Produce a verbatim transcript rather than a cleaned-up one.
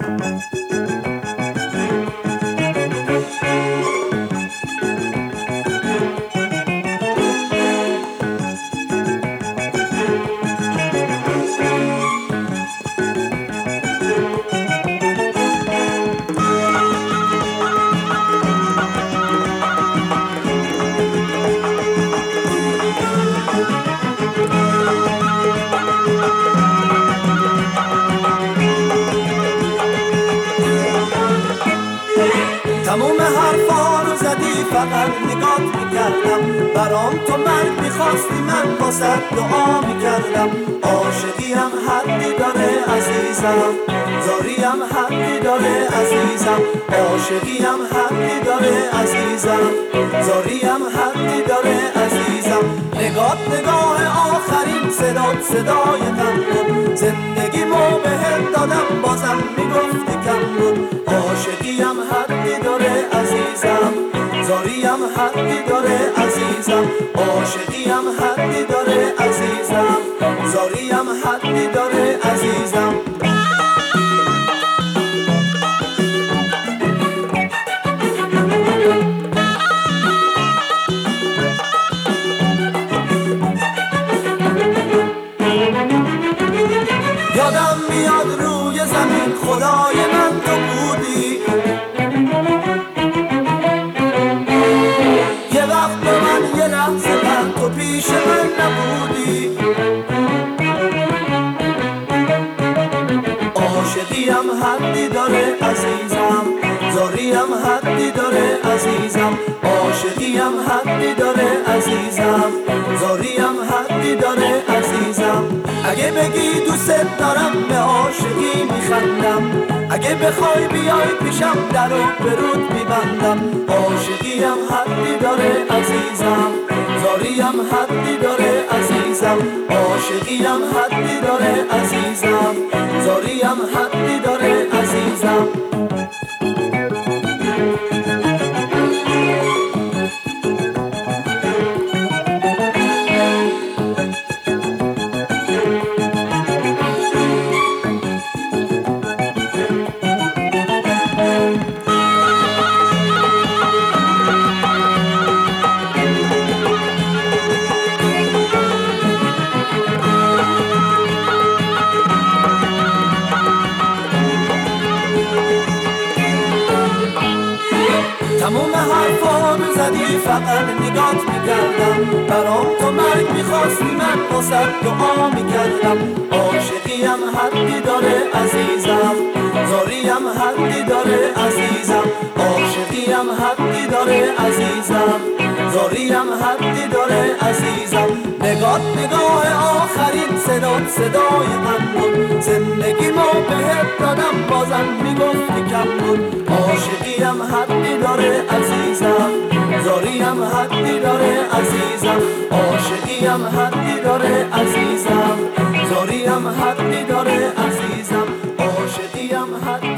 تموم حرفا رو زدی فقط نگات میکردم، برام تو مرگ میخواستی من واسه دعا میکردم. عاشقیم حدی داره عزیزم، زاریم حدی داره عزیزم. عاشقیم حدی داره عزیزم، زاریم حدی داره عزیزم. نگات نگاه آخرین صدات صدای غم بود، زندگیمو بهت دادم بازم میگفتی کم بود. عاشقیم حدی داره عزیزم، زاریم حدی داره عزیزم. عاشقیم حدی داره عزیزم، زاریم حدی داره عزیزم. یادم میاد روی زمین خدای من تو بودی، یه وقت به من یه لحظه من تو پیش من نبودی. عاشقیم حدی داره عزیزم، زاریم حدی داره عزیزم. عاشقیم حدی داره عزیزم، زاریم حدی داره عزیزم. اگه بگی دوست دارم به عاشقی میخندم، اگه بخوای بیای پیشم در و برود میبندم. عاشقیم حدی داره عزیزم، زاریم حدی داره عزیزم. عاشقیم حدی داره عزیزم، زاریم حدی داره عزیزم. تموم حرفا رو زدی فقط نگات میکردم، برام تو مرگ میخواستی من واسه دعا میکردم. عاشقیم حدی داره عزیزم، زاریم حدی داره عزیزم. عاشقیم حدی داره عزیزم، زاریم حدی داره عزیزم. نگات نگاه آخرین صدات صدای غم بود، زندگیمو بهت دادم بازم میگفتی کم بود. عاشقیم حدی داره عزیزم، زاریم حدی داره عزیزم. عاشقیم حدی داره عزیزم، زاریم حدی داره عزیزم. عاشقیم حدی